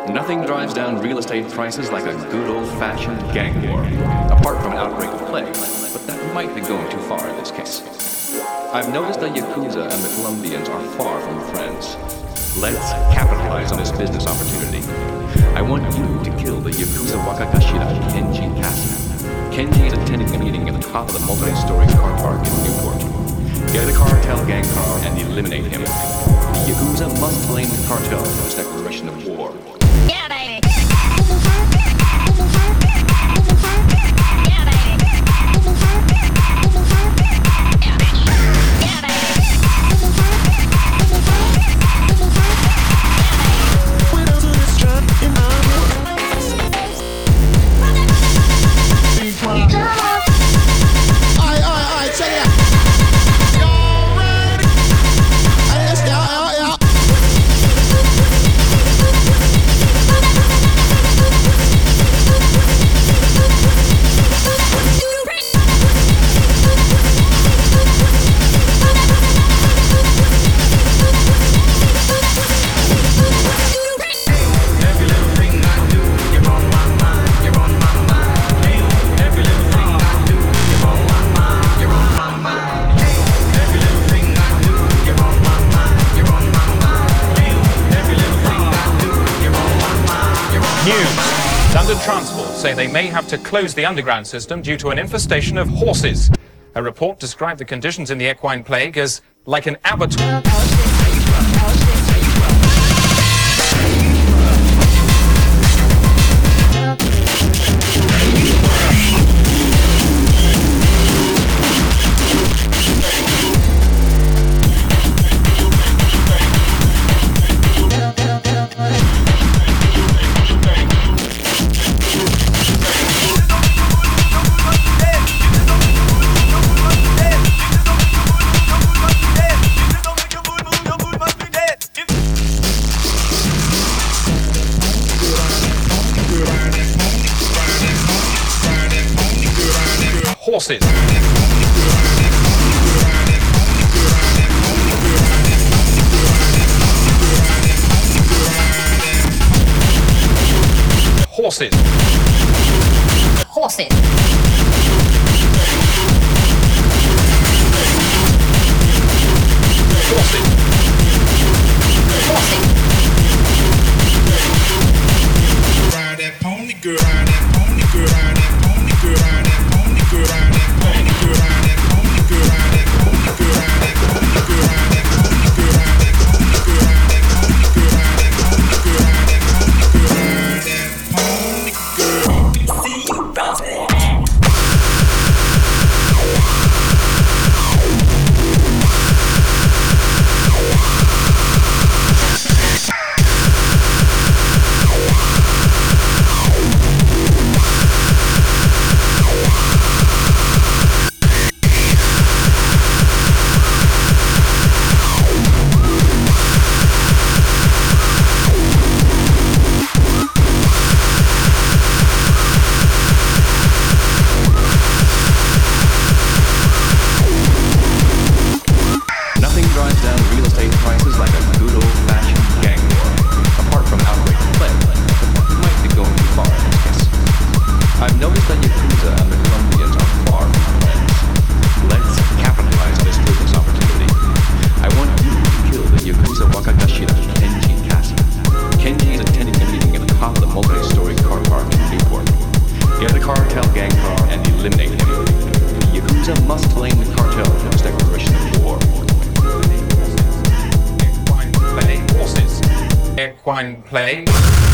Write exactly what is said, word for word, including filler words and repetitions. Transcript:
Nothing drives down real estate prices like a good old-fashioned gang war, apart from an outbreak of plague, but that might be going too far in this case. I've noticed the Yakuza and the Colombians are far from friends. Let's capitalize on this business opportunity. I want you to kill the Yakuza Wakakashira Kenji Kasa. Kenji is attending a meeting at the top of the multi-story car park in Newport. Get a cartel gang car and eliminate him. The Yakuza must blame the cartel for this declaration of war. Yeah, baby. London Transport say they may have to close the underground system due to an infestation of horses. A report described the conditions in the equine plague as like an abattoir. Horses. Horses. Horses. Horses. Horses. Ride that pony, girl, ride that pony, girl, ride that pony, girl, ride that pony, girl, ride that pony, girl, ride that pony, girl, ride that pony, girl, ride that pony, girl, ride that pony, girl, ride that pony, girl, ride that pony, girl, ride that pony, girl, ride that pony, girl, ride that pony, girl. See you bounce it. Equine plague.